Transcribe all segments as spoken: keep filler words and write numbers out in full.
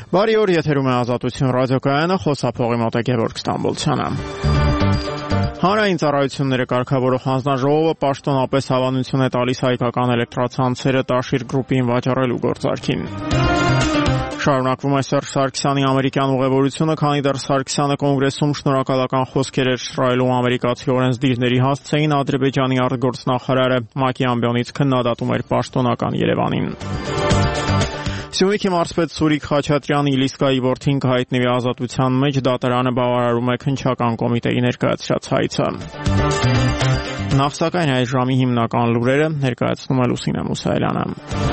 Բարի օր, եթերում է Ազատություն ռադիոկայանը, խոսափողի մոտ է Գևորգ Ստամբոլցյանը։ Հանրային ծառայությունները կարգավորող հանձնաժողովը պաշտոնապես հավանություն է տալիս հայկական էլեկտրացանցերը Տաշիր գրուպին վաճառելու գործարքին։ Շարունակվում է Սերժ Սարգսյանի ամերիկյան ուղևորությունը, քանի դեռ Սարգսյանը կոնգրեսում շնորհակալական խոսքեր էր շռայլում ամերիկացի օրենսդիրների հասցեին, Ադրբեջանի արտգործնախարարը ՄԱԿ-ի ամբիոնից քննադատում էր պաշտոնական Երևանին։ Սյունիքի մարզպետ Սուրիկ Խաչատրյանի Իլիսկայի որդին կհայտնվի ազատության մեջ, դատարանը բավարարում է քննչական կոմիտեի ներկայացրած հայցը։ Նախ սակայն այս ժամի հիմնական լուրերը ներկայացնում է Լուսինե Մուսայելյանը։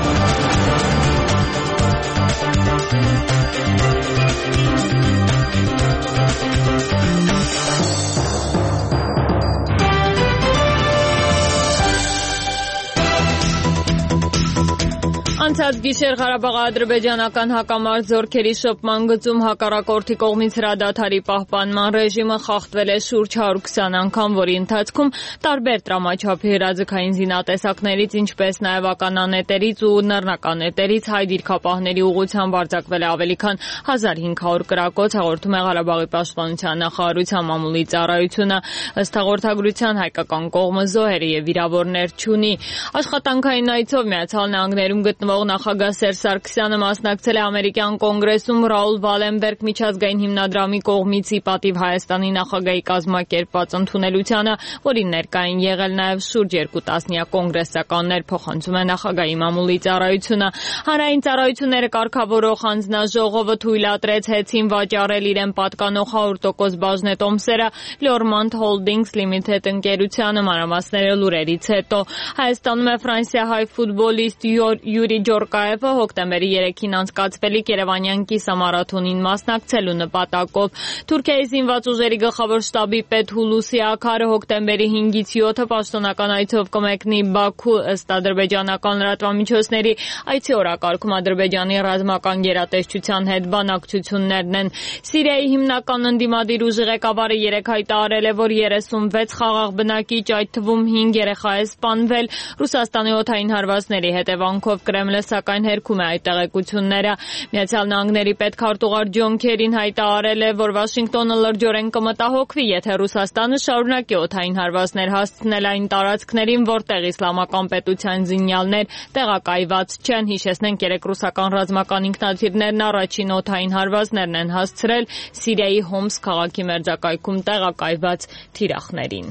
Անցած գիշեր Ղարաբաղի ադրբեջանական հակամարտ զորքերի շփման գծում հակառակորդի կողմից հրադադարի պահպանման ռեժիմը խախտվել է շուրջ հարյուր քսան անգամ, որի ընթացքում տարբեր տրամաչափի հրաձգային զինատեսակներից, ինչպես նաև ականանետերից ու նռնականետերից հայ դիրքապահների ուղղությամբ արձակվել է ավելի քան հազար հինգ հարյուր կրակոց, հաղորդում է Ղարաբաղի պաշտպանության նախարարության մամուլի ծառայությունը։ Ըստ հաղորդագրության հայկական կողմը զոհեր եւ վիրավորներ չունի։ Աշխատանքային այցով Միացյալ Նահանգներում գտնվող նախագահ Սերժ Սարգսյանը մասնակցել է ամերիկյան կոնգրեսում Ռաուլ Վալենբերգ միջազգային հիմնադրամի կողմից ի պատիվ Հայաստանի նախագահի կազմակերպված ընդունելությանը, որին ներկա են եղել նաև շուրջ երկու տասնյակ կոնգրեսականներ, փոխանցում է նախագահի մամուլի ծառայությունը։ Հանրային ծառայությունները կարգավորող հանձնաժողովը թույլատրեց հեծին վաճառել իրեն պատկանող հարյուր տոկոս բաժնետոմսերը Լորմոնդ Holdings Limited ընկերությանը, մանրամասները լուրերից հետո։ Հայաստանում է ֆրանսիահայ ֆուտբոլիստ Յուրի Ջորկաևը հոկտեմբերի երեքին անցկացվելիք Երևանյան կիսամարաթոնին մասնակցելու նպատակով։ Թուրքիայի զինված ուժերի գլխավոր շտաբի պետ Հուլուսի Աքարը հոկտեմբերի հինգից յոթը պաշտոնական այցով կմեկնի Բաքու, ըստ ադրբեջանական լրատվամիջոցների։ Այցի օրակարգում Ադրբեջանի ռազմական գերատեսչության հետ բանակցություններն են։ Սիրիայի հիմնական ընդդիմադիր ուժի ղեկավարը երեկ հայտարարել է, որ երեսունվեց խաղաղ բնակիչ, այդ թվում հինգ երեխա է սպանվել Ռուսաստանի օդային հարվածների հետևանքով։ Կրեմլը սակայն հերքում է այդ տեղեկությունները։ Միացյալ Նահանգների պետքարտուղար Ջոն Քերին հայտարարել է, որ Վաշինգտոնը լրջորեն կմտահոգվի, եթե Ռուսաստանը շարունակի օդային հարվածներ հասցնել այն տարածքներին, որտեղ իսլամական պետության զինյալներ տեղակայված չեն։ Հիշեցնենք, երեք ռուսական ռազմական ինքնաթիռներն առաջին օդային հարվածներն են հասցրել Սիրիայի Հոմս քաղաքի մերձակայքում տեղակայված թիրախներին։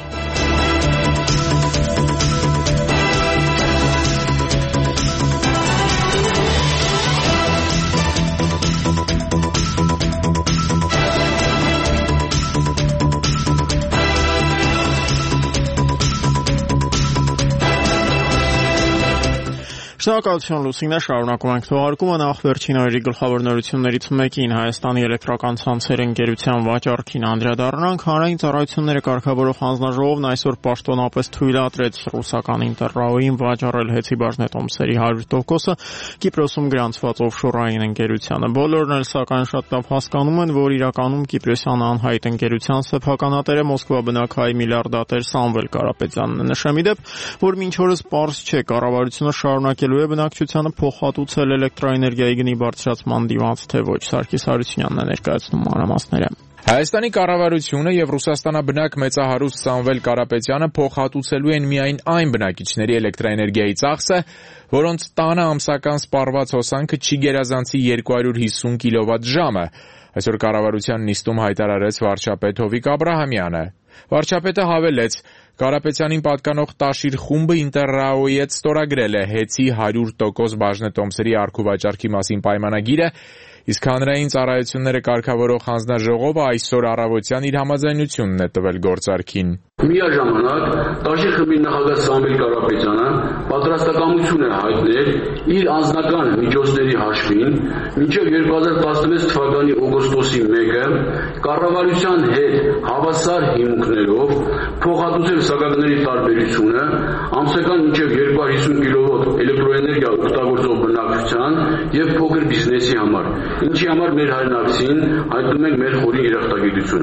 Շնորհակալություն Լուսինե, շարունակում ենք թողարկումը։ Նախ վերջին օրերի գլխավոր նորություններից մեկին Հայաստանի էլեկտրական ցանցեր ընկերության վաճառքին անդրադառնանք։ Հանրային ծառայությունները կարգավորող հանձնաժողովն այսօր պաշտոնապես թույլատրեց ռուսական Ինտերրաոյին վաճառել հեծի բաժնետոմսերի հարյուր տոկոսը Կիպրոսում գրանցված օֆշորային ընկերությանը։ Բոլորն էլ սակայն շատ լավ հասկանում են, որ իրականում Կիպրոսյան անհայտ ընկերության սեփականատերը Մոսկվա բնակահայ միլիարդատեր Սամվել Կարապետյանն է։ Նշեմի դեպ, որ մինչ օրս պարզ չէ, կառավարությունը շարունակելու է բնակչությանը փոխհատուցել էլեկտրաէներգիայի գնի բարձրացման դիմաց, թե ոչ։ Սարգիս Հարությունյանն է ներկայացնում մանրամասները։ Հայաստանի կառավարությունը եւ Ռուսաստանաբնակ մեծահարուստ Սամվել Կարապետյանը փոխհատուցելու են միայն այն բնակիչների էլեկտրաէներգիայի ծախսը, որոնց տանը ամսական սպառված հոսանքը չի գերազանցի երկու հարյուր հիսուն կիլովատ ժամը։ Այսօր կառավարության նիստում հայտարարեց վարչապետ Հովիկ Աբրահամյանը։ Վարչապետը հավելեց, Կարապետյանին պատկանող Տաշիր խումբը Ինտերրաոյի հետ ստորագրել է հեծի հարյուր տոկոս բաժնետոմսերի առքուվաճառքի մասին պայմանագիրը, իսկ հանրային ծառայությունները կարգավորող հանձնաժողովը այսօր առավոտյան իր համաձայնությունն է տվել գործարքին։ Միաժամանակ Տաշիր խմբի նախագահ Սամվել Կարապետյանը պատրաստակամություն է հայտնել իր անձնական միջոցների հաշվին մինչև երկու հազար տասնվեց թվականի օգոստոսի մեկը կառավարության հետ հավասար հիմունքներով փոխհատուցել սակագների տարբերությունը ամսական մինչև երկու հարյուր հիսուն կիլովատ էլեկտրոէներգիա օգտագործող բնակչության եւ փոքր բիզնեսի համար, ինչի համար մեր հայրենակցին հայտնում ենք մեր խորին երախտագիտությունը։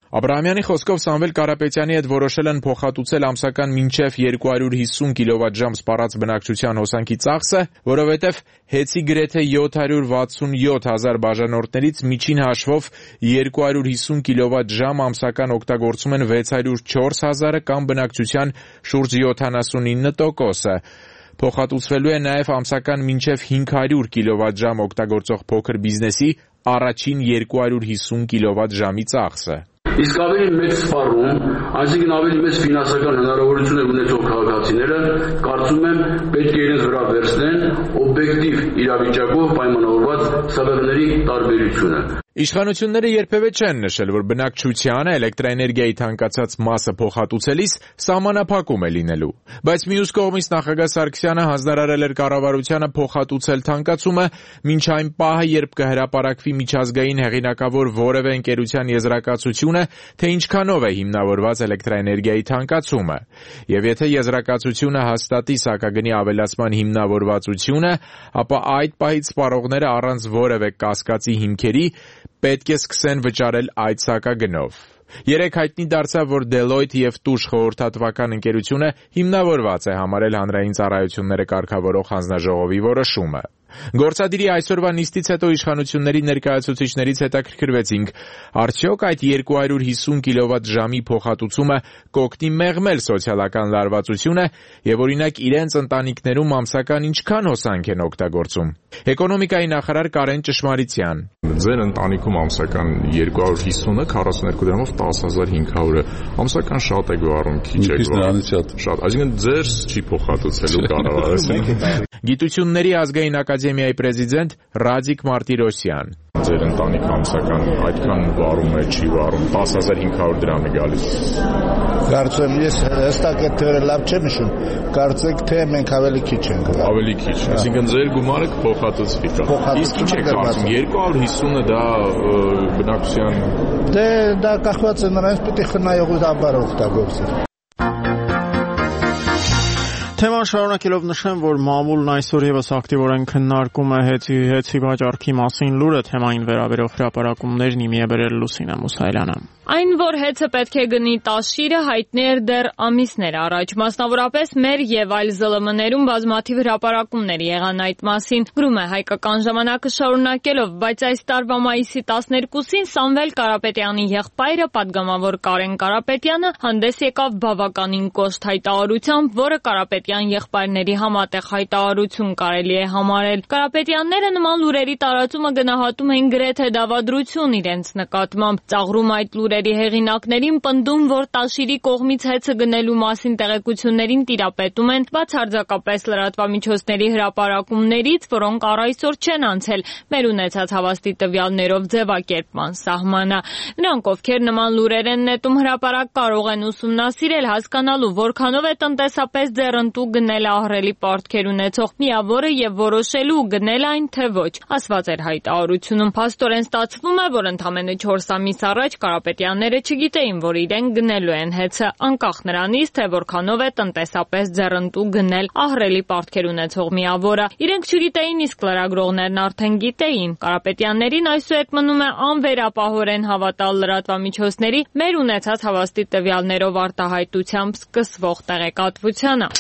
Աբրահամյանի խոսքով Սամվել Կարապետյանի հետ որոշել են փոխհատուցել ամսական մինչև երկու հարյուր հիսուն կիլովատժամ սպառած բնակչության հոսանքի ծախսը, որովհետև հեծի գրեթե յոթ հարյուր վաթսունյոթ հազար բաժանորդներից միջին հաշվով երկու հարյուր հիսուն կիլովատժամ ամսական օգտագործում են վեց հարյուր չորս հազարը կամ բնակչության շուրջ յոթանասունինը տոկոսը։ Փոխհատուցվելու է նաև ամսական մինչև հինգ հարյուր կիլովատժամ օգտագործող փոքր բիզնեսի առաջին երկու հարյուր հիսուն կիլովատժամի ծախսը։ Իսկ ավելի մեծ սպառում, այսինքն ավելի մեծ ֆինանսական հնարավորություններ ունեցող քաղաքացիները, կարծում եմ, պետք է իրենց վրա վերցնեն օբյեկտիվ իրավիճակով պայմանավորված սավեղների տարբերությունը։ Իշխանությունները երբևէ չեն նշել, որ բնակչությանը էլեկտրաէներգիայի թանկացած մասը փոխհատուցելիս սահմանափակում է լինելու, բայց մյուս կողմից նախագահ Սարգսյանը հանձնարարել էր կառավարությանը փոխհատուցել թանկացումը մինչ այն պահը, երբ կհրապարակվի միջազգային հեղինակավոր որևէ ընկերության եզրակացությունը, թե ինչքանով է հիմնավորված էլեկտրաէներգիայի թանկացումը, եւ եթե եզրակացությունը հաստատի սակագնի ավելացման հիմնավորվածությունը, ապա այդ պահից սպառողները առանց որևէ կասկածի հիմքերի պետք է սկսեն վճարել այդ սակագնով։ Երեկ հայտնի դարձավ, որ Deloitte և Touche խորհրդատվական ընկերությունը հիմնավորված է համարել հանրային ծառայությունները կարգավորող հանձնաժողովի որոշումը։ Գործադիրի այսօրվա նիստից հետո իշխանությունների ներկայացուցիչներից հետաքրքրվեցինք, արդյոք այդ երկու հարյուր հիսուն կիլովատժամի փոխհատուցումը կօգնի մեղմել սոցիալական լարվածությունը եւ օրինակ իրենց ընտանիքներում ամսական ինչքան հոսանք են օգտագործում։ Էկոնոմիկայի նախարար Կարեն Ճշմարիցյան. Ձեր ընտանիքում ամսական երկու հարյուր հիսունը քառասունյոթ դրամով տասը հազար հինգ հարյուրը ամսական շատ է գոհարում, քիչ է գոհարում։ Շատ, այսինքն ձեր չի փոխհատուցելու կառավարությունը։ Գիտությունների ազգային ակադեմիայի պրեզիդենտ Ռադիկ Մարտիրոսյան. Ձեր ընտանիքը ամսական այդքան վարում է, չի վարում, տասը հազար հինգ հարյուր դրամ է գալիս։ Կարծեմ ես հստակ այդ թվերը լավ չեմ հիշում, կարծեք թե մենք ավելի քիչ ենք։ Ավելի քիչ, այսինքն ձեր գումարը կփոխհատուցվի։ Իսկ ինչ է կարծում, երկու հարյուր հիսունը դա բնակչության։ Դե դա կախված է նրանից, պետք է խնայողաբար օգտագործել։ Թեման շարունակելով նշեմ, որ մամուլն այսօր եւս ակտիվորեն քննարկում է հեծի հեծի վաճառքի մասին լուրը, թեմային վերաբերող հրապարակումներն իմի է բերել Լուսինե Մուսայելյանը։ Այն, որ հեծը պետք է գնի տաշիրը, հայտնի էր դեռ ամիսներ առաջ։ Մասնավորապես մեր եւ այլ զլ մ-ներում բազմաթիվ հրապարակումներ եղան այդ մասին, գրում է Հայկական ժամանակը շարունակելով, բայց այս տարվա մայիսի տասներկուսին Սամվել Կարապետյանի եղբայրը, պատգամավոր Կարեն Կարապետյանը, հանդես եկավ բավականին կոշտ հայտարարությամբ, որը Կարապետյան եղբայրների համատեղ հայտարարություն կարելի է համարել։ Կարապետյանները նման լուրերի տարածումը գնահատում էին գրեթե դավադրություն իրենց նկատմամբ, ծաղրում այդ լուրերի հեղինակներին, պնդում, որ տաշիրի կողմից հեծը գնելու մասին տեղեկություններին տիրապետում են բացարձակապես լրատվամիջոցների հրապարակումներից, որոնք առ այսօր չեն անցել մեր ունեցած հավաստի տվյալներով ձևակերպման սահմանը։ Նրանք, ովքեր նման լուրեր են նետում հրապարակ, կարող են ուսումնասիրել, հասկանալու, որքանով է տնտեսապես ձեռնտու գնել ահռելի պարտքեր ունեցող միավորը եւ որոշելու գնել այն թե ոչ, ասված էր հայտարարությունում։ Փաստորեն ստացվում է, որ ընդամենը չորս ամիս առաջ Կարապետյանները չգիտեին, որ իրենք գնելու են հեծը, անկախ նրանից, թե որքանով է տնտեսապես ձեռնտու գնել ահռելի պարտքեր ունեցող միավորը։ Իրենք չգիտեին, իսկ լրագրողներն արդեն գիտեին։ Կարապետյաններին այսուհետ մնում է անվերապահորեն հավատալ լրատվամիջոցների մեր ունեցած հավաստի տվյալներով արտահայտությամբ սկսվող տեղեկատվությանը։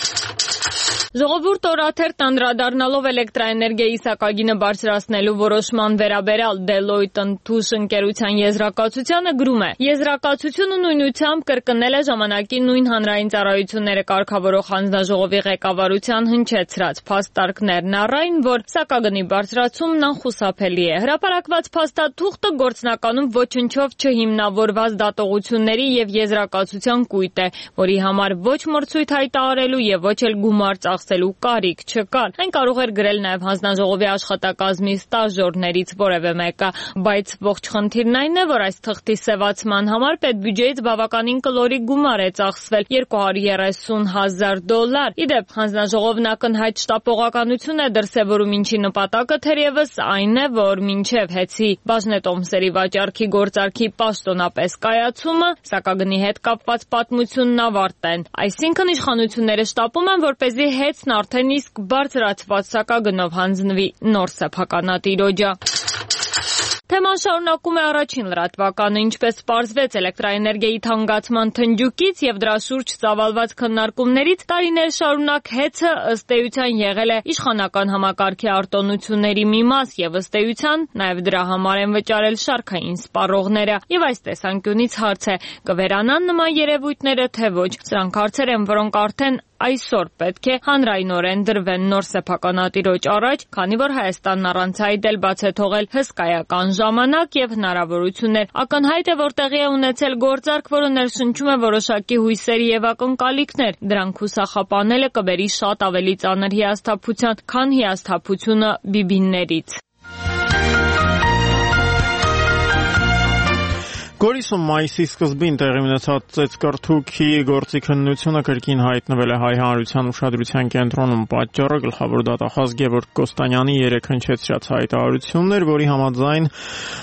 Ժողովուրդ օրաթերթ անդրադառնալով էլեկտրաէներգիայի սակագինը բարձրացնելու որոշման վերաբերյալ Deloitte-ն Touche ընկերության եզրակացությանը գրում է. Եզրակացությունը նույնությամբ կրկնել է ժամանակի նույն հանրային ծառայությունները կարգավորող հանձնաժողովի ղեկավարության հնչեցրած փաստարկներն առայն, որ սակագնի բարձրացումն անխուսափելի է։ Հրապարակված փաստաթուղթը գործնականում ոչնչով չհիմնավորված դատողությունների եւ եզրակացության կույտ է, որի համար ոչ մրցույթ հայտարարելու եւ ոչ էլ գումար ծախսելու կարիք չկար։ Այն կարող էր գրել նաև հանձնաժողովի աշխատակազմի ստաժորներից որևէ մեկը, բայց ողջ խնդիրն այն է, որ այս թղթի սևացման համար պետբյուջեից բավականին կլորի գումար է ծախսվել երկու հարյուր երեսուն հազար դոլար։ Իդեպ հանձնաժողովն ակնհայտ շտապողականություն է դրսևորում, ինչի նպատակը թերևս այն է, որ մինչև հեծի բաժնետոմսերի վաճառքի գործարքի պաշտոնապես կայացումը սակագնի հետ կապված պատմությունն ավարտեն։ Այսինքն իշխանությունները շտապում են, որպեսզի հեծն արդեն իսկ բարձրացված սակագնով հանձնվի նոր սեփականատիրոջը։ Թեման շարունակում է առաջին լրատվականը, ինչպես պարզվեց էլեկտրաէներգիայի թանկացման թնջուկից եւ դրա շուրջ ծավալված քննարկումներից, տարիներ շարունակ հեծը ըստ էության եղել է իշխանական համակարգի արտոնությունների մի մաս եւ ըստ էության նաեւ դրա համար են վճարել շարքային սպառողները։ Եվ այս տեսանկյունից հարց է՝ կվերանան նման երևույթները թե ոչ։ Սրանք հարցեր են, որոնք արդեն այսօր պետք է հանրայնորեն դրվեն նոր սեփականատիրոջ առաջ, քանի որ Հայաստանն առանց այդ էլ բաց է թողել հսկայական ժամանակ եւ հնարավորություններ։ Ակնհայտ է, որ տեղի է ունեցել գործարք, որը ներշնչում է որոշակի հույսերի եւ ակնկալիքներ։ Դրանք հուսախապանելը կբերի շատ ավելի ծանր հիասթափության, քան հիասթափությունը բիբիններից։ Գորիսում մայիսի սկզբին տեղի ունեցած ծեծկռթուքի գործի քննությունը կրկին հայտնվել է հայ հանրության ուշադրության կենտրոնում։ Պատճառը գլխավոր դատախազ Գևորգ Կոստանյանի երեկ հնչեցրած հայտարարությունն էր, որի համաձայն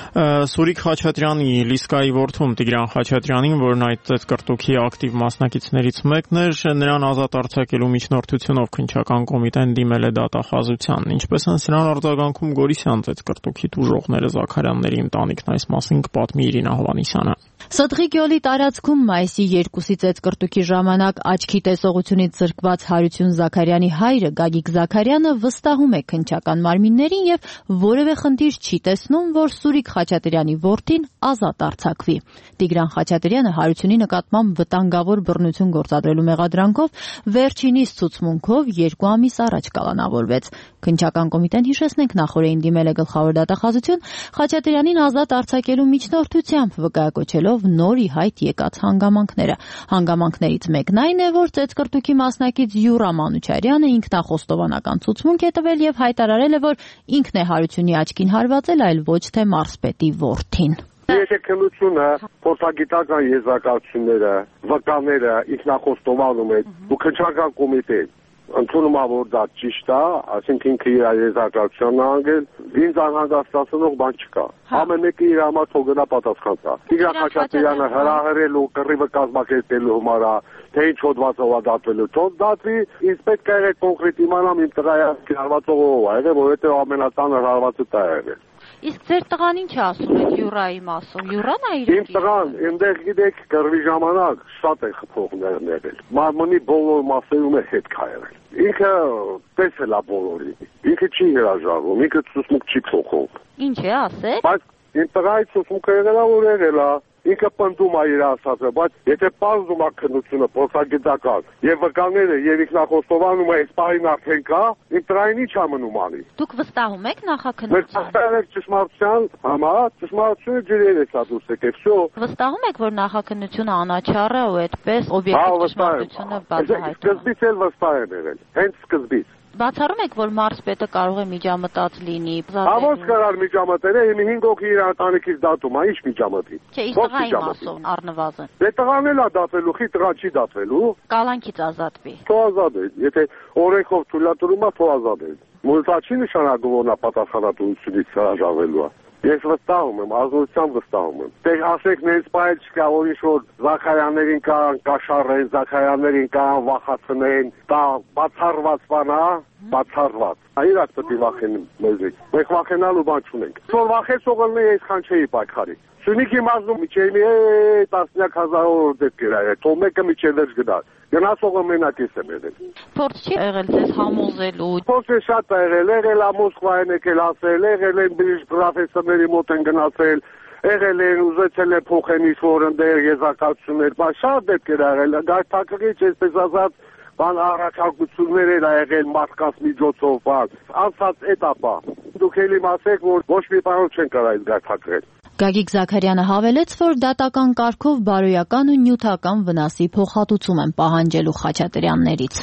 Սուրիկ Խաչատրյանի Լիսկայի որդուն Տիգրան Խաչատրյանին, որն այդ ծեծկռթուքի ակտիվ մասնակիցներից մեկն էր, նրան ազատ արձակելու միջնորդությունով քննչական կոմիտեն դիմել է դատախազության։ Ինչպես են սրան արձագանքում Գորիսյան ծեծկռթուքի տուժողները, Զաքարյանների ընտանիքն, այս մասին կպատմի Իրինա Հովհաննիսյանը։ Սդղի գյուղի տարածքում մայիսի երկուսի ծեծկռտուքի ժամանակ աչքի տեսողությունից զրկված Հարություն Զաքարյանի հայրը Գագիկ Զաքարյանը վստահում է քննչական մարմիններին եւ որևէ խնդիր չի տեսնում, որ Սուրիկ Խաչատրյանի որդին ազատ արձակվի։ Տիգրան Խաչատրյանը Հարությունի նկատմամբ վտանգավոր բռնություն գործադրելու մեղադրանքով վերջինիս ցուցմունքով երկու ամիս առաջ կալանավորվեց։ Քննչական կոմիտեն, հիշեցնենք, նախորդին դիմել է գլխավոր դատախազություն Խաչատրյանին ազատ արձակելու միջնորդությամբ, վկայակոչելով նոր ի հայտ եկած հանգամանքները։ Հանգամանքներից մեկն այն է, որ ծեծկռտուքի մասնակից Յուրա Մանուչարյանը ինքնախոստովանական ցուցմունք է տվել եւ հայտարարել է, որ ինքն է Հարությունի աչքին հարվածել, այլ ոչ թե մարզպետի որդին։ Եթե քննությունը փորձագիտական եզրակացությունները, վկաները ինքնախոստովանում է, ու քննչական կոմիտեն ընդունում է, որ դա ճիշտ է, այսինքն ինքը իր եզրակացությունն է անգել, ինձ անհանգստացնող բան չկա։ Ամեն մեկը իր համար թող գնա պատասխան տա։ Տիգրան Խաչատրյանը հրահրելու, կռիվը կազմակերպելու համար է, թե ինչ հոդվածով է դատվելու, թող դատվի, ինձ պետք է եղել կոնկրետ իմանամ իմ տղայի հարվածողով ա եղել, որովհետև ամենածանր հարվածը դա է եղել։ Իսկ ձեր տղան ինչ է ասում այդ Յուրայի մասով։ Յուրան է իր։ Իմ տղան, այնտեղ գիտեք, կռվի ժամանակ շատ է խփողներ եղել։ Մարմնի բոլոր մասերում է հետ քայլել։ Ինքը տեսել է բոլորին։ Ինքը չի հրաժարվում, ինքը ցուցմունք չի փոխում։ Ինչ է ասել։ Բայց իմ տղայի ցուցմունքը եղել է, որ եղել է։ Ինքը պնդում է իր ասածը, բայց եթե պարզում է քննությունը փոխագիտական եւ վկաները եւ ինքնախոստովանում է այս պահին արդեն կա, իմ տրային ինչ է մնում անի։ Դուք վստահում եք նախաքննության։ Մենք վստահում ենք ճշմարտության համար, ճշմարտությունը ջրեր է սա դուրս եկել, всё։ Վստահում եք, որ նախաքննությունը անաչառ է ու այդպես օբյեկտիվ ճշմարտությունը բացահայտում։ Սկզբից էլ վստահ եմ եղել, հենց սկզբից։ Բացառում եք, որ մարզպետը կարող է միջամտած լինի։ Ահա կարար միջամտել, իմ հինգ հոգի իր ընտանիքից դատում, ինչ միջամտի։ Չէ, իսկ տղայի մասով առնվազն։ Դե տղան էլ է դատվելու, խի տղան չի դատվելու։ Կալանքից ազատվի։ Թող ազատ է, եթե օրենքով թույլատրում է, թող ազատ է։ Մուլտա չի նշանակում, որ նա պատասխանատվությունից հրաժարվելու է։ Ես վստահում եմ, ազնվությամբ վստահում եմ։ Դե ասեք, նենց պայել չկա, որ ինչ-որ Զաքարյաններին կան կաշառեն, Զաքարյաններին կան վախացնեն, դա բացառված բան է, բացառված։ Իրաք պետք է վախենին մեզից։ Մենք վախենալու բան չունենք։ Որ վախեցողը լինի, այսքան չէի պայքարի։ Սյունիքի մարզում միջև մի տասնյակ հազարավոր դեպքեր ա եղել, թող մեկը միջև վերջ գնա։ Գնացողը մենակ ես եմ եղել։ Փորձ չի եղել ձեզ համոզելու։ Փորձը շատ ա եղել, եղել ա Մոսկվայեն եկել ասել, եղել են բժիշկ պրոֆեսորների մոտ են գնացել, եղել են ուզեցել են փոխեն ինչ-որ ընդեր եզրակացություններ, բայց շատ դեպքեր ա եղել, գայթակղիչ, այսպես ասած, բան առաքելություններ էր ա եղել մարդկանց միջոցով, բան, անցած էտապա։ Դուք էլ իմ ասեք, որ ոչ մի բանով չեն կարող այս գայթակղել։ Գագիկ Զաքարյանը հավելեց, որ դատական կարգով բարոյական ու նյութական վնասի փոխհատուցում են պահանջելու Խաչատրյաններից։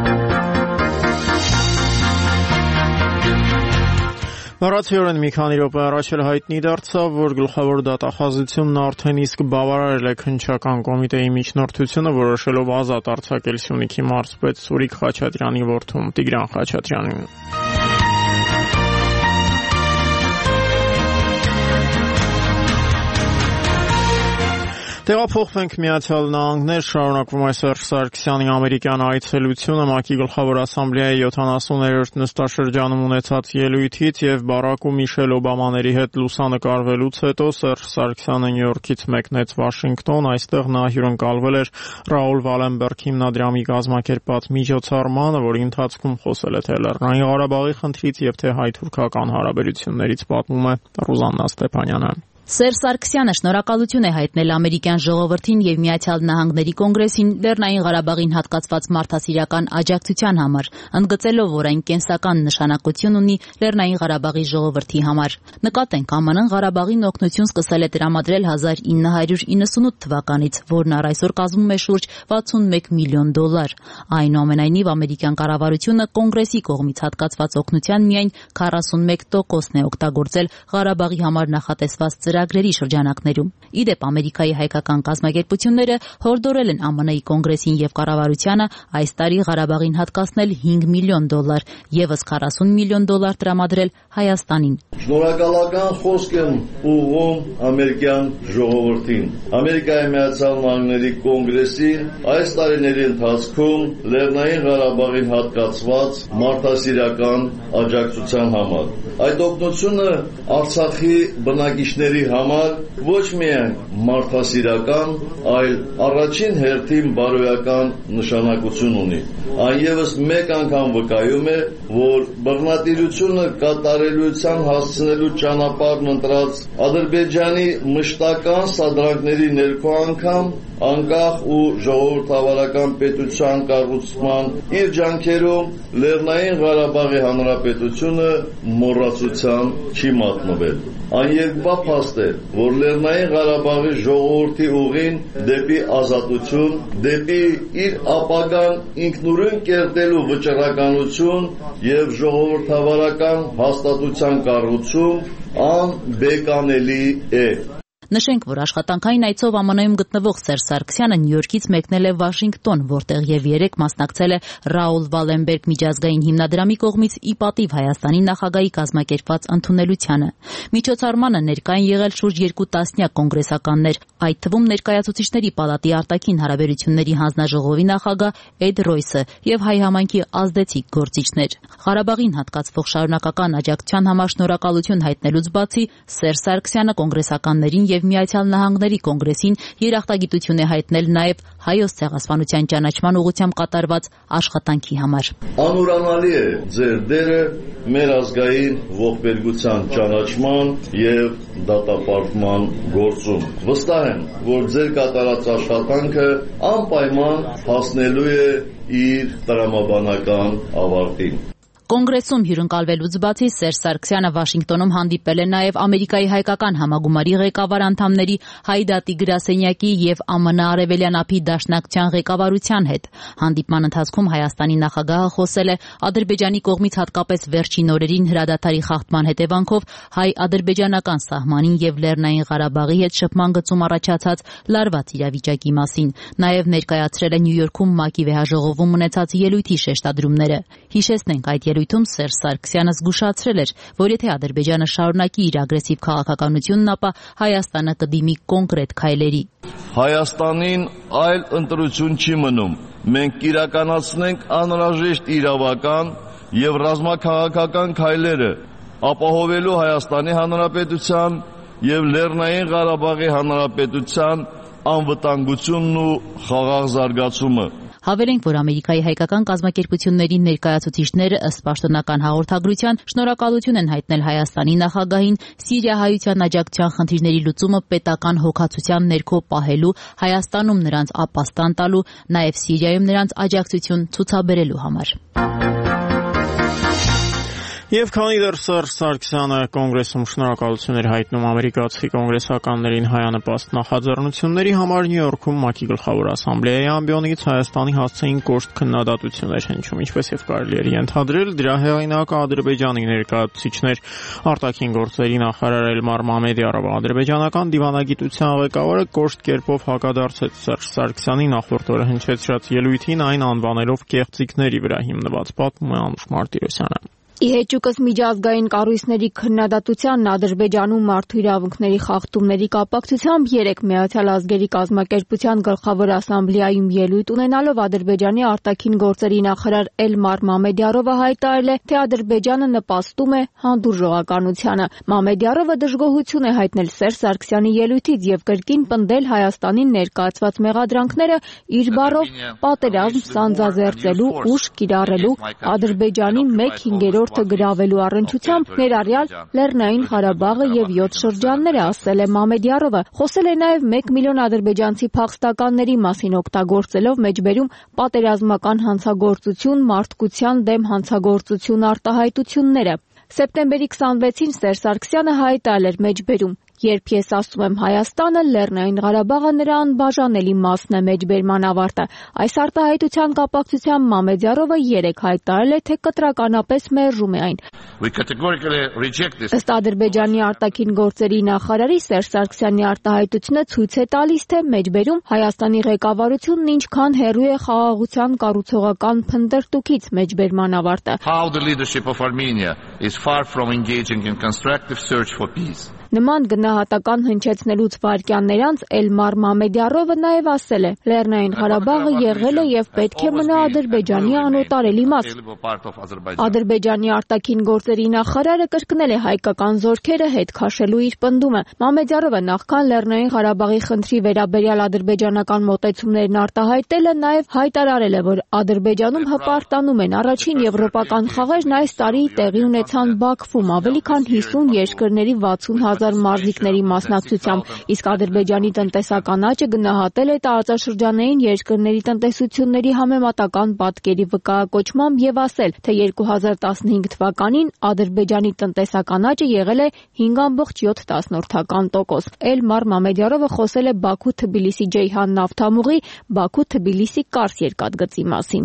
Բառացիորեն մի քանի րոպե առաջ էլ հայտնի դարձավ, որ գլխավոր դատախազությունն արդեն իսկ բավարարել է քննչական կոմիտեի միջնորդությունը, որոշելով ազատ արձակել Սյունիքի մարզպետ Սուրիկ Խաչատրյանի որդուն Տիգրան Խաչատրյանին։ Տեղափոխվենք Միացյալ Նահանգներ, շարունակվում է Սերժ Սարգսյանի ամերիկյան այցելությունը ՄԱԿ-ի Գլխավոր ասամբլեայի յոթանասուներորդ նստաշրջանում ունեցած ելույթից եւ Բարակ ու Միշել Օբամաների հետ լուսանկարվելուց հետո Սերժ Սարգսյանը Նյու Յորքից մեկնեց Վաշինգտոն, այստեղ նա հյուրընկալվել էր Ռաուլ Վալենբերգ հիմնադրամի կազմակերպած միջոցառմանը, որի ընթացքում խոսել է թե Լեռնային Ղարաբաղի խնդրից եւ թե հայ-թուրքական հարաբերություններից, պատմում է Ռուզաննա Ստեփանյանը։ Սերժ Սարգսյանը շնորհակալություն է հայտնել ամերիկյան ժողովրդին եւ Միացյալ Նահանգների կոնգրեսին Լեռնային Ղարաբաղին հատկացված մարդասիրական աջակցության համար, ընդգծելով, որ այն կենսական նշանակություն ունի Լեռնային Ղարաբաղի ժողովրդի համար։ Նկատենք, ԱՄՆ-ն Ղարաբաղին օգնություն սկսել է տրամադրել հազար ինը հարյուր իննսունութ թվականից, որն առ այսօր կազմում է շուրջ վաթսունմեկ միլիոն դոլար։ Այնուամենայնիվ, ամերիկյան կառավարությունը կոնգրեսի կողմից հատկացված օգնության միայն քառասունմեկ տոկոսն է օգտագործել Ղարաբաղի համար նախատեսված ծրագրերի շրջանակներում։ Իդեպ Ամերիկայի հայկական կազմակերպությունները հորդորել են ԱՄՆ-ի կոնգրեսին եւ կառավարությանը այս տարի Ղարաբաղին հատկացնել հինգ միլիոն դոլար, եւս քառասուն միլիոն դոլար տրամադրել Հայաստանին։ Շնորհակալական խոսք եմ ուղղում ամերիկյան ժողովրդին։ Ամերիկայի Միացյալ Նահանգների կոնգրեսին այս տարիների ընթացքում Լեռնային Ղարաբաղին հատկացված մարդասիրական աջակցության համար։ Այդ օգնությունը Արցախի բնակիչների համար ոչ միայն մարդասիրական, այլ առաջին հերթին բարոյական նշանակություն ունի։ Այն ևս մեկ անգամ վկայում է, որ բռնատիրությունը կատարելության հասցնելու ճանապարհն ընտրած Ադրբեջանի մշտական սադրանքների ներքո անգամ անկախ ու ժողովրդավարական պետության կառուցման իր ջանքերում Լեռնային Ղարաբաղի Հանրապետությունը մոռացության չի մատնվել։ Այն երկբա փաստ է, որ Լեռնային Ղարաբաղի ժողովրդի ուղին դեպի ազատություն, դեպի իր ապագան ինքնուրույն կերտելու վճռականություն եւ ժողովրդավարական հաստատության կառուցում անբեկանելի է։ Նշենք, որ աշխատանքային այցով ԱՄՆ-ում գտնվող Սերժ Սարգսյանը Նյու Յորքից մեկնել է Վաշինգտոն, որտեղ եւ երեկ մասնակցել է Ռաուլ Վալենբերգ միջազգային հիմնադրամի կողմից ի պատիվ Հայաստանի նախագահի կազմակերպված ընդունելությանը։ Միջոցառմանը ներկա են եղել շուրջ երկու տասնյակ կոնգրեսականներ, այդ թվում ներկայացուցիչների պալատի արտաքին հարաբերությունների հանձնաժողովի նախագահ Էդ Ռոյսը եւ հայ համայնքի ազդեցիկ գործիչներ։ Ղարաբաղին հատկացվող շարունակական աջակցության համար շնորհակալություն հայտնելուց բացի Սերժ Սարգսյանը կոնգրեսականներին եւ Միացյալ Նահանգների կոնգրեսին երախտագիտություն է հայտնել նաեւ հայոց ցեղասպանության ճանաչման ուղղությամբ կատարված աշխատանքի համար։ Անուրանալի է ձեր դերը մեր ազգային ողբերգության ճանաչման եւ դատապարտման գործում։ Վստահ եմ, որ ձեր կատարած աշխատանքը անպայման հասնելու է իր տրամաբանական ավարտին։ Կոնգրեսում հյուրընկալվելուց բացի Սերժ Սարգսյանը Վաշինգտոնում հանդիպել է նաև Ամերիկայի հայկական համագումարի ղեկավար անդամների Հայդատի գրասենյակի եւ ԱՄՆ Արևելյան ափի դաշնակցության ղեկավարության հետ։ Հանդիպման ընթացքում Հայաստանի նախագահը խոսել է Ադրբեջանի կողմից հատկապես վերջին օրերին հրադադարի խախտման հետևանքով հայ-ադրբեջանական սահմանին եւ Լեռնային Ղարաբաղի հետ շփման գծում առաջացած լարված իրավիճակի մասին։ Նաև ներկայացրել է Նյու Յորքում ՄԱԿ-ի վեհաժողովում ունեցած ելույթի շեշտադրումները։ Հիշեցնենք, այդ ելույթում Սերժ Սարգսյանը զգուշացրել էր, որ եթե Ադրբեջանը շարունակի իր ագրեսիվ քաղաքականությունն, ապա Հայաստանը կդիմի կոնկրետ քայլերի։ Հայաստանին այլ ընտրություն չի մնում։ Մենք կիրականացնենք անհրաժեշտ իրավական եւ ռազմաքաղաքական քայլերը, ապահովելու Հայաստանի Հանրապետության եւ Լեռնային Ղարաբաղի Հանրապետության անվտանգությունն ու խաղաղ զարգացումը։ Հավելենք, որ Ամերիկայի հայկական կազմակերպությունների ներկայացուցիչները ըստ պաշտոնական հաղորդագրության շնորհակալություն են հայտնել Հայաստանի նախագահին Սիրիահայության աջակցության խնդիրների լուծումը պետական հոգացության ներքո պահելու, Հայաստանում նրանց ապաստան տալու, նաև Սիրիայում նրանց աջակցություն ցուցաբերելու համար։ Եվ քանի դեռ Սերժ Սարգսյանը կոնգրեսում շնորհակալություն էր հայտնում ամերիկացի կոնգրեսականներին հայանպաստ նախաձեռնությունների համար, Նյու Յորքում ՄԱԿ-ի գլխավոր ասամբլեայի ամբիոնից Հայաստանի հասցեին կոշտ քննադատություններ հնչում, ինչպես եւ կարելի էր ենթադրել, դրա հեղինակը Ադրբեջանի ներկայացուցիչներ արտաքին գործերի նախարար Էլմար Մամեդյարովը, ադրբեջանական դիվանագիտության ղեկավարը կոշտ կերպով հակադարձեց Սերժ Սարգսյանի նախորդ օրը հնչեցրած ելույթին, այն անվանելով կեղծիքների վրա հիմնված, պատմում է Անուշ Մարտիրոսյանը։ Ի հեճուկս միջազգային կառույցների քննադատությանն Ադրբեջանում մարդու իրավունքների խախտումների կապակցությամբ երեկ Միացյալ Ազգերի կազմակերպության գլխավոր ասամբլեայում ելույթ ունենալով Ադրբեջանի արտաքին գործերի նախարար Էլմար Մամեդյարովը հայտարարել է, թե Ադրբեջանը նպաստում է հանդուրժողականությանը։ Մամեդյարովը դժգոհություն է հայտնել Սերժ Սարգսյանի ելույթից եւ կրկին պնդել Հայաստանին ներկայացված մեղադրանքները իր բառով պատերազմ սանձազերծելու, ուժ կիրառելու, Ադրբեջանի մեկ հինգերորդ գրավելու առնչությամբ ներառյալ Լեռնային Ղարաբաղը եւ յոթ շրջանները, ասել է Մամեդյարովը։ Խոսել է նաեւ մեկ միլիոն ադրբեջանցի փախստականների մասին, օգտագործելով մեջբերում պատերազմական հանցագործություն, մարդկության դեմ հանցագործություն արտահայտությունները։ Սեպտեմբերի քսանվեցին Սերժ Սարգսյանը հայտարարել էր մեջբերում. «Երբ ես ասում եմ Հայաստանը, Լեռնային Ղարաբաղը նրա անբաժանելի մասն է», մեջբերման ավարտը։ Այս արտահայտության կապակցությամբ Մամեդյարովը երեկ հայտարարել է, թե կտրականապես մերժում է այն։ Ըստ Ադրբեջանի արտաքին գործերի նախարարի Սերժ Սարգսյանի արտահայտությունը ցույց է տալիս, թե մեջբերում Հայաստանի ղեկավարությունն ինչքան հեռու է խաղաղության կառուցողական փնտրտուքից, մեջբերման ավարտը։ Նման գնահատական հնչեցնելուց վայրկյաններ անց Էլմար Մամեդյարովը նաև ասել է. «Լեռնային Ղարաբաղը եղել է եւ պետք է մնա Ադրբեջանի անօտարելի մաս»։ Ադրբեջանի արտաքին գործերի նախարարը կրկնել է հայկական զորքերը հետ քաշելու իր պնդումը։ Մամեդյարովը նախքան Լեռնային Ղարաբաղի խնդրի վերաբերյալ ադրբեջանական մոտեցումներն արտահայտելը նաև հայտարարել է, որ Ադրբեջանում հպարտանում են առաջին եվրոպական խաղերն այս տարի տեղի ունեցան Բաքվում ավելի քան հիսուն երկրների վաթսուն հազար մարզիկների մասնակցությամբ, իսկ Ադրբեջանի տնտեսական աճը գնահատել է տարածաշրջանային երկրների տնտեսությունների համեմատական պատկերի վկայակոչմամբ եւ ասել, թե երկու հազար տասնհինգ թվականին Ադրբեջանի տնտեսական աճը եղել է հինգ ամբողջ յոթ տոկոս։ Էլմար Մամեդյարովը խոսել է Բաքու-Թբիլիսի Ջեյհան նավթամուղի Բաքու-Թբիլիսի Կարս երկաթգծի մասին։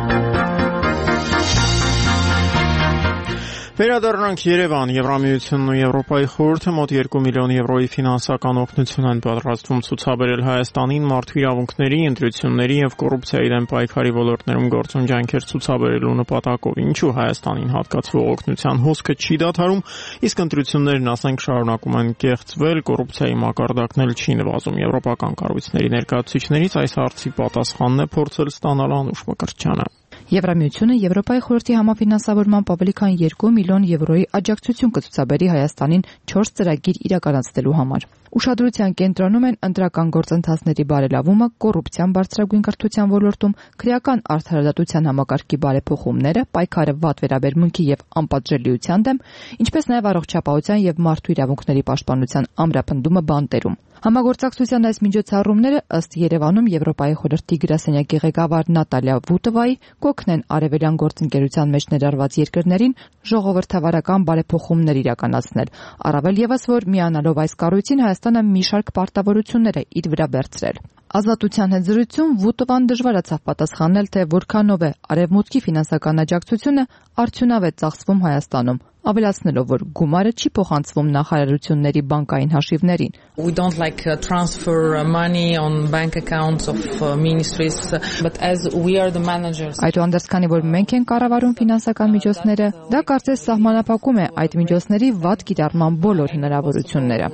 Վերադառնանք Երևան։ Եվրամիությունն ու Եվրոպայի խորհուրդը մոտ երկու միլիոն եվրոյի ֆինանսական օգնություն են պատրաստվում ցուցաբերել Հայաստանին մարդու իրավունքների, ընտրությունների եւ կոռուպցիայի դեմ պայքարի ոլորտներում գործուն ջանքեր ցուցաբերելու նպատակով։ Ինչու Հայաստանին հատկացվող օգնության հոսքը չի դադարում, իսկ ընտրություններն, ասենք, շարունակում են կեղծվել, կոռուպցիայի մակարդակն էլ չի նվազում։ Եվրոպական կառույցների ներկայացուցիչներից այս հարցի պատասխանն է փորձել ստանալ Անուշ Մկրտչյանը։ Եվրամիությունը Եվրոպայի խորհրդի համաֆինանսավորմամբ ավելի քան երկու միլիոն եվրոյի աջակցություն կցուցաբերի Հայաստանին չորս ծրագիր իրականացնելու համար։ Ուշադրության կենտրոնում են ընտրական գործընթացների բարելավումը, կոռուպցիան բարձրագույն կրթության ոլորտում, քրեական արդարադատության համակարգի բարեփոխումները, պայքարը վատ վերաբերմունքի եւ անպատժելիության դեմ, ինչպես նաեւ առողջապահության եւ մարդու իրավունքների պաշտպանության ամրապնդումը բանտերում։ Համագործակցության այս միջոցառումները ըստ Երևանում Եվրոպայի խորհրդի գրասենյակի ղեկավար Նատալիա Վուտովայի կօգնեն արևելյան գործընկերության մեջ ներառված երկրներին ժողովրդավարական բարեփոխումներ իրականացնել, առավել ևս որ միանալով այս կառույցին Հայաստանը մի շարք պարտավորություններ է իր վրա բերցրել։ Ազատության հետ զրույցում Վուտովան դժվարացավ պատասխանել, թե որքանով է արևմուտքի ֆինանսական աջակցությունը արդյունավետ ծախսվում Հայաստանում, ավելացնելով, որ գումարը չի փոխանցվում նախարարությունների բանկային հաշիվներին։ We don't like uh, transfer money on bank accounts of uh, ministries, but as we are the managers. Այդուհանդերձ, քանի որ մենք ենք կառավարում ֆինանսական միջոցները, դա կարծես սահմանափակում է այդ միջոցների վատ կիրառման բոլոր հնարավորությունները։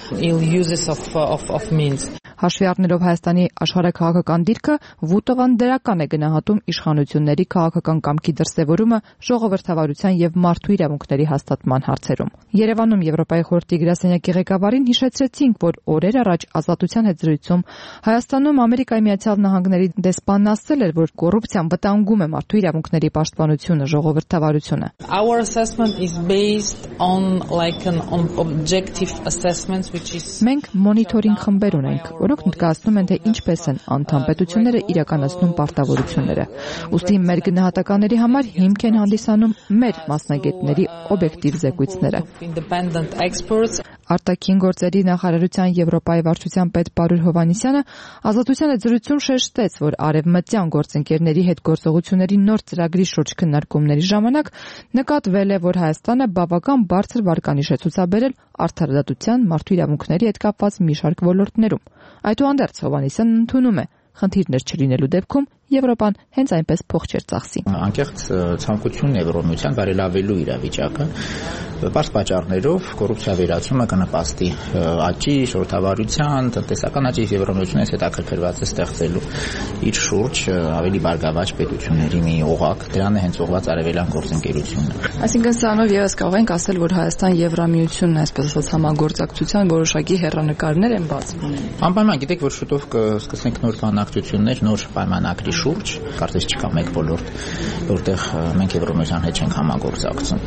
Հաշվի առնելով Հայաստանի աշխարհաքաղաքական դիրքը, Վուտովան դրական է գնահատում իշխանությունների քաղաքական կամքի դրսևորումը ժողովրդավարության եւ մարդու իրավունքների հաստատման հարցերում։ Երևանում Եվրոպայի խորհրդի գրասենյակի ղեկավարին հիշեցրեցինք, որ օրեր առաջ Ազատության հետ զրույցում Հայաստանում Ամերիկայի Միացյալ Նահանգների դեսպանն ասել էր, որ կոռուպցիան վտանգում է մարդու իրավունքների պաշտպանությունը, ժողովրդավարությունը։ Our assessment is based on like an on objective assessment which is Մենք մոնիթորինգ խմբեր ունենք, որոնք ներկայացնում են, թե ինչպես են անդամ պետությունները իրականացնում պարտավորությունները։ Ուստի մեր գնահատականների համար հիմք են հանդիսանում մեր մասնագետների օբյեկտիվ զեկույցները։ Արտաքին գործերի նախարարության Եվրոպայի վարչության պետ Պարուլ Հովհաննիսյանը Ազատության հետ զրույցում շեշտեց, որ արևմտյան գործընկերների հետ գործողությունների նոր ծրագրի շուրջ քննարկումների ժամանակ նկատվել է, որ Հայաստանը բավական բարձր վարկանիշ է ցուցաբերել արդարադատության, մարդու իրավունքների հետ կապված մի շարք ոլորտներում։ Այդուհանդերձ Հովհաննիսյանն ընդունում է, խնդիրներ չլինելու դեպքում Եվրոպան հենց այնպես փող չէր ծախսի։ Անկեղծ ցանկությունն Եվրոմիության բարելավելու իրավիճակը բաց պատճառներով կոռուպցիա վերացումը կնպաստի աճի, շորթավարության, տնտեսական աճի Եվրոմիությունից հետաքրքրված է ստեղծելու իր շուրջ ավելի բարգավաճ պետությունների մի օղակ, դրան է հենց ուղղված արևելյան գործընկերությունը։ Այսինքն սրանով եւս կարող ենք ասել, որ Հայաստան-Եվրամիությունն այսպես ասած համագործակցության որոշակի հեռանկարներ են բացվում։ Անպայման գիտեք, որ շուտով կսկսենք նոր բանակցություններ, նոր պայմանագրի շուրջ, կարծես չկա մեկ ոլորտ, որտեղ մենք Եվրոմիության հետ չենք համագործակցում։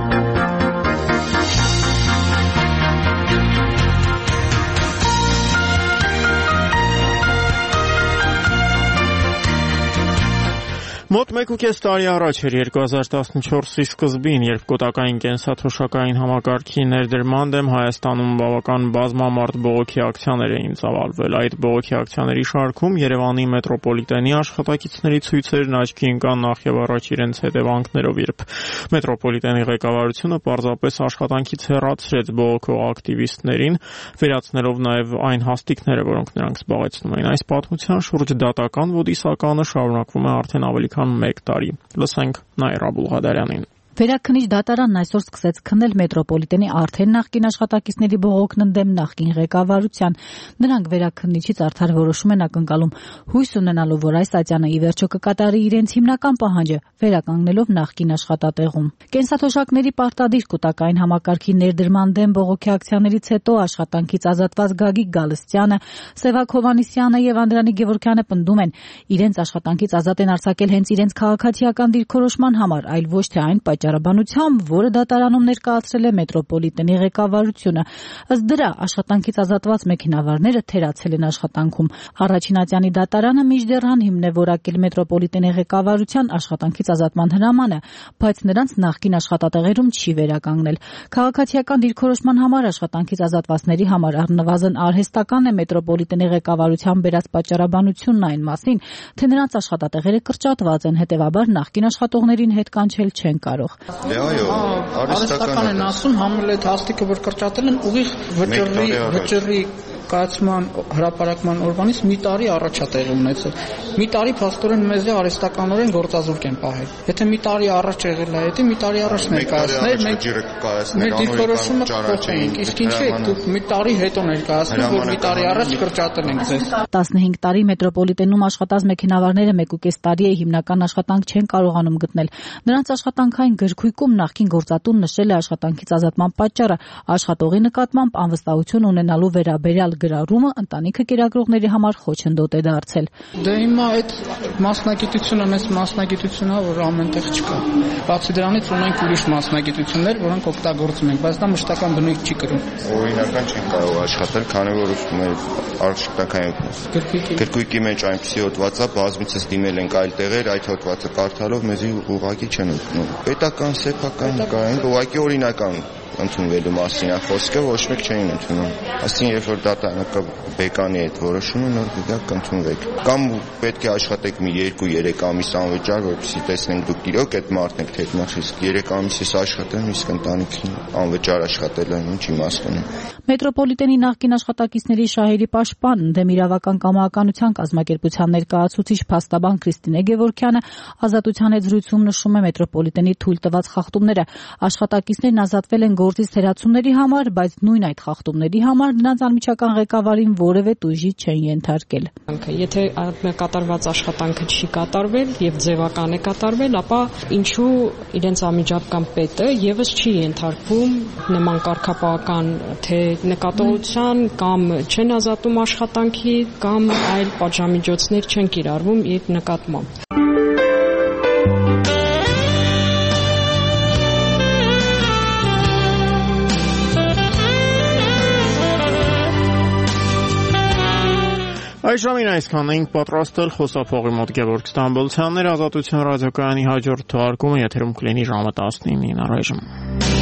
Մոտ մեկ ու կես տարի առաջ էր երկու հազար տասնչորսի սկզբին, երբ կուտակային կենսաթոշակային համակարգի ներդրման դեմ Հայաստանում բավական բազմամարդ բողոքի ակցիաներ էին ծավալվել։ Այդ բողոքի ակցիաների շարքում Երևանի մետրոպոլիտենի աշխատակիցների ցույցերն աչքի ընկան նախ եւ առաջ իրենց հետևանքներով, երբ մետրոպոլիտենի ղեկավարությունը պարզապես աշխատանքից հեռացրեց բողոքող ակտիվիստներին, վերացնելով նաեւ այն հաստիկները, որոնք նրանք զբաղեցնում էին։ Այս պատմության շուրջ դատական ոդիսականը շարունակվում է արդեն ավելի քան մեկ տարի։ Լսենք Նաիրա Բուլղադարյանին։ Վերաքննիչ դատարանն այսօր սկսեց քննել մետրոպոլիտենի արդեն նախկին աշխատակիցների բողոքն ընդդեմ նախկին ղեկավարության։ Նրանք վերաքննիչից արդար որոշում են ակնկալում, հույս ունենալով, որ այս ատյանը ի վերջո կկատարի իրենց հիմնական պահանջը, վերականգնելով նախկին աշխատատեղում։ Կենսաթոշակների պարտադիր կուտակային համակարգի ներդրման դեմ բողոքի ակցիաներից հետո աշխատանքից ազատված Գագիկ Գալստյանը, Սևակ Հովհաննիսյանը եւ Անդրանիկ Գևորգյանը պնդում են, իրենց աշխատանքից ազատ են արձակել հենց իրենց քաղաքացիական դիրքորոշման համար, այլ ոչ թե այն պատճառաբանությամբ, որը դատարանում ներկայացրել է մետրոպոլիտենի ղեկավարությունը։ Ըստ դրա, աշխատանքից ազատված մեքենավարները թերացել են աշխատանքում։ Առաջին ատյանի դատարանը մինչդեռ անհիմն է որակել մետրոպոլիտենի ղեկավարության աշխատանքից ազատման հրամանը, բայց նրանց նախկին աշխատատեղերում չի վերականգնել։ Քաղաքացիական դիրքորոշման համար աշխատանքից ազատվածների համար առնվազն արհեստական է մետրոպոլիտենի ղեկավարության բերած պատճառաբանությունն այն մասին, թե նրանց աշխատատեղերը կրճատված են, հետևաբար նախկին աշխատողներին հետ կանչել չեն կարող։ Դե այո, արհեստական են ասում, համել այդ հաստիկը որ կրճատել են ուղիղ վճռի վճռի կայացման հրապարակման օրվանից մի տարի առաջ է տեղի ունեցել։ Մի տարի փաստորեն մեզ արհեստականորեն գործազուրկ են պահել։ Եթե մի տարի առաջ եղել է, եթե մի տարի առաջ ներկայացնել, մենք մեր դիրքորոշումը կփոխենք։ Իսկ ինչի՞ եք մի տարի հետո ներկայացնում, որ մի տարի առաջ կրճատել ենք ձեզ։ տասնհինգ տարի մետրոպոլիտենում աշխատած մեքենավարները մեկ ու կես տարի է հիմնական աշխատանք չեն կարողանում գտնել։ Նրանց աշխատանքային գրքույկում նախկին գործատուն նշել է աշխատանքից ազատման պատճառը աշխատողի նկատմամբ անվստահություն ունենալու վերաբերյալ գրառումը ընտանիքը կերակրողների համար խոչընդոտ է դարձել։ Դե հիմա այդ մասնագիտությունը մեծ մասնագիտություն է, որ ամենտեղ չկա։ Բացի դրանից ունենք ուրիշ մասնագիտություններ, որոնք օգտագործում ենք, բայց դա մշտական բնույթ չի կրում։ Օրինական չեն կարող աշխատել, քանի որ մեր աշխատանքային գրքույկի մեջ այնպեսի հոդված է, բազմիցս դիմել ենք այլ տեղեր, այդ հոդվածը կարդալով մեզի ուղղակի չեն ընդունում։ Պետական, սեփական կային, ուղղակի օրինական ընդունվելու մասին է խոսքը, ոչ մեկ չէին ընդունում։ Այսինքն, երբ որ դատարանը բեկանի այդ որոշումը, նոր գիտակ կընդունվեք։ Կամ պետք է աշխատեք մի երկու երեք ամիս անվճար, որպեսզի տեսնենք դուք իրոք այդ մարդն եք թե նախ, իսկ երեք ամիսից աշխատեմ, իսկ ընտանիքին անվճար աշխատելը ինչ իմաստ ունի։ Մետրոպոլիտենի նախկին աշխատակիցների շահերի պաշտպան, ընդդեմ իրավական կամայականության կազմակերպության ներկայացուցիչ փաստաբան Քրիստինե Գևորգյանը ազատության հետ զրույցում նշում է մետրոպոլիտենի թույլ տված խախտումները։ Աշխատակիցներն ազատվել են գործից թերացումների համար, բայց նույն այդ խախտումների համար նրանց անմիջական ղեկավարին որևէ տույժի չեն ենթարկել։ Եթե կատարված աշխատանքը չի կատարվել եւ ձևական է կատարվել, ապա ինչու իրենց անմիջական պետը եւս չի ենթարկվում նման կարգապահական թե նկատողության կամ չեն ազատում աշխատանքի կամ այլ պատժամիջոցներ չեն կիրառվում իր նկատմամբ։ Այժմին այսքան էինք պատրաստել խոսափողի մոտ Գևորգ Ստամբոլցյաններ, Ազատություն ռադիոկայանի հաջորդ թողարկումը եթերում կլինի ժամը տասնինին առայժմ։